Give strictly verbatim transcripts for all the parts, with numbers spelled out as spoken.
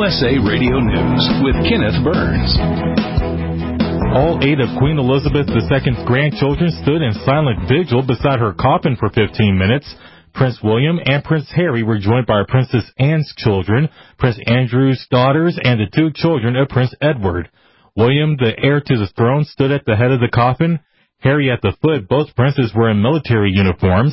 S A Radio News with Kenneth Burns. All eight of Queen Elizabeth the Second's grandchildren stood in silent vigil beside her coffin for fifteen minutes. Prince William and Prince Harry were joined by Princess Anne's children, Prince Andrew's daughters, and the two children of Prince Edward. William, the heir to the throne, stood at the head of the coffin. Harry at the foot. Both princes were in military uniforms.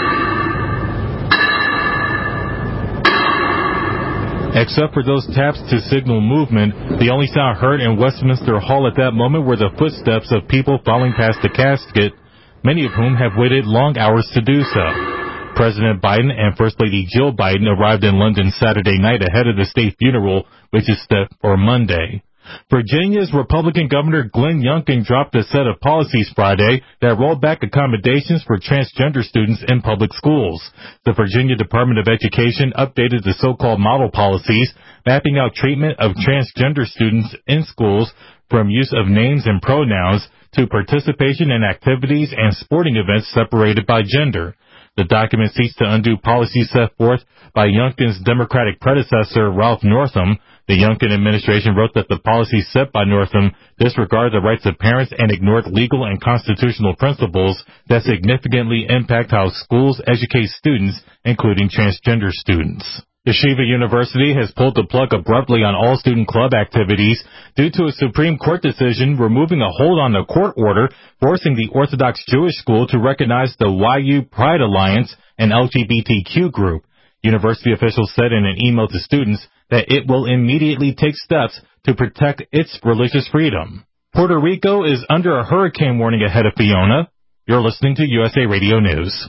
Except for those taps to signal movement, the only sound heard in Westminster Hall at that moment were the footsteps of people filing past the casket, many of whom have waited long hours to do so. President Biden and First Lady Jill Biden arrived in London Saturday night ahead of the state funeral, which is set for Monday. Virginia's Republican Governor Glenn Youngkin dropped a set of policies Friday that rolled back accommodations for transgender students in public schools. The Virginia Department of Education updated the so-called model policies, mapping out treatment of transgender students in schools from use of names and pronouns to participation in activities and sporting events separated by gender. The document seeks to undo policies set forth by Youngkin's Democratic predecessor, Ralph Northam. The Youngkin administration wrote that the policies set by Northam disregard the rights of parents and ignored legal and constitutional principles that significantly impact how schools educate students, including transgender students. Yeshiva University has pulled the plug abruptly on all student club activities due to a Supreme Court decision removing a hold on the court order forcing the Orthodox Jewish school to recognize the Y U Pride Alliance, an L G B T Q group. University officials said in an email to students that it will immediately take steps to protect its religious freedom. Puerto Rico is under a hurricane warning ahead of Fiona. You're listening to U S A Radio News.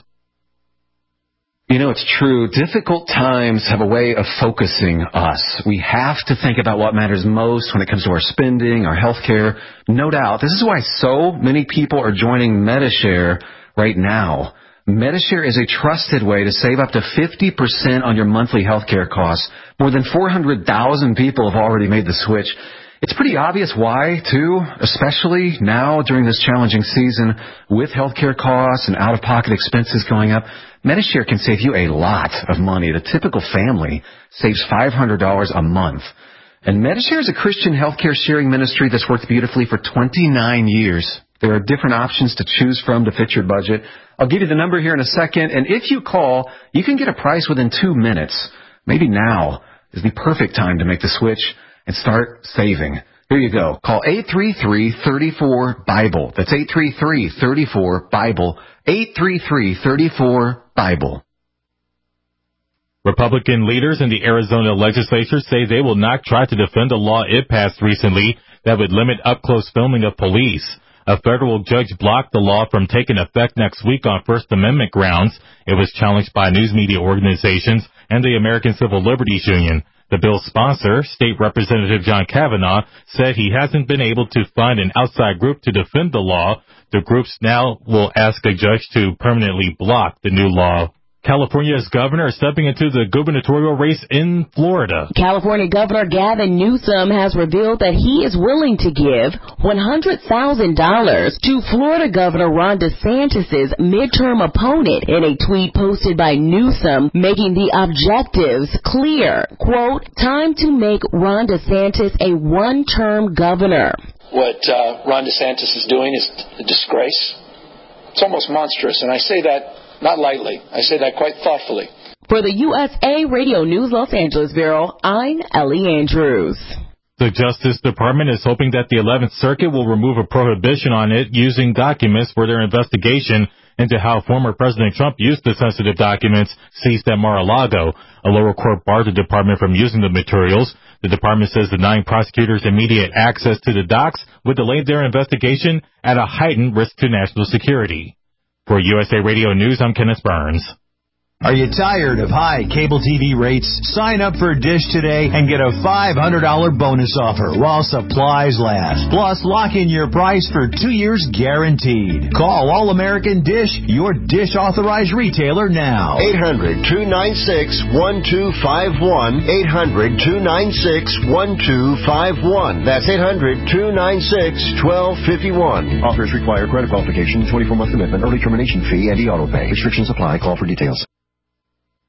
You know, it's true. Difficult times have a way of focusing us. We have to think about what matters most when it comes to our spending, our health care. No doubt. This is why so many people are joining Medi-Share right now. Medi-Share is a trusted way to save up to fifty percent on your monthly health care costs. More than four hundred thousand people have already made the switch. It's pretty obvious why, too, especially now during this challenging season with health care costs and out-of-pocket expenses going up. Medi-Share can save you a lot of money. The typical family saves five hundred dollars a month. And Medi-Share is a Christian healthcare sharing ministry that's worked beautifully for twenty-nine years. There are different options to choose from to fit your budget. I'll give you the number here in a second, and if you call, you can get a price within two minutes. Maybe now is the perfect time to make the switch and start saving. Here you go. Call eight three three, three four, BIBLE. That's eight three three, three four, BIBLE. eight three three, three four, BIBLE. Republican leaders in the Arizona legislature say they will not try to defend a law it passed recently that would limit up-close filming of police. A federal judge blocked the law from taking effect next week on First Amendment grounds. It was challenged by news media organizations and the American Civil Liberties Union. The bill's sponsor, State Representative John Kavanaugh, said he hasn't been able to find an outside group to defend the law. The groups now will ask a judge to permanently block the new law. California's governor is stepping into the gubernatorial race in Florida. California Governor Gavin Newsom has revealed that he is willing to give one hundred thousand dollars to Florida Governor Ron DeSantis' midterm opponent in a tweet posted by Newsom, making the objectives clear. Quote, time to make Ron DeSantis a one-term governor. What uh, Ron DeSantis is doing is a disgrace. It's almost monstrous, and I say that not lightly. I say that quite thoughtfully. For the U S A Radio News Los Angeles Bureau, I'm Ellie Andrews. The Justice Department is hoping that the eleventh Circuit will remove a prohibition on it using documents for their investigation into how former President Trump used the sensitive documents seized at Mar-a-Lago. A lower court barred the department from using the materials. The department says denying prosecutors immediate access to the docs would delay their investigation at a heightened risk to national security. For U S A Radio News, I'm Kenneth Burns. Are you tired of high cable T V rates? Sign up for Dish today and get a five hundred dollars bonus offer while supplies last. Plus, lock in your price for two years guaranteed. Call All American Dish, your Dish authorized retailer now. eight hundred, two nine six, one two five one. eight hundred, two nine six, one two five one. That's eight hundred, two nine six, one two five one. Offers require credit qualification, twenty-four month commitment, early termination fee, and e-auto pay. Restrictions apply. Call for details.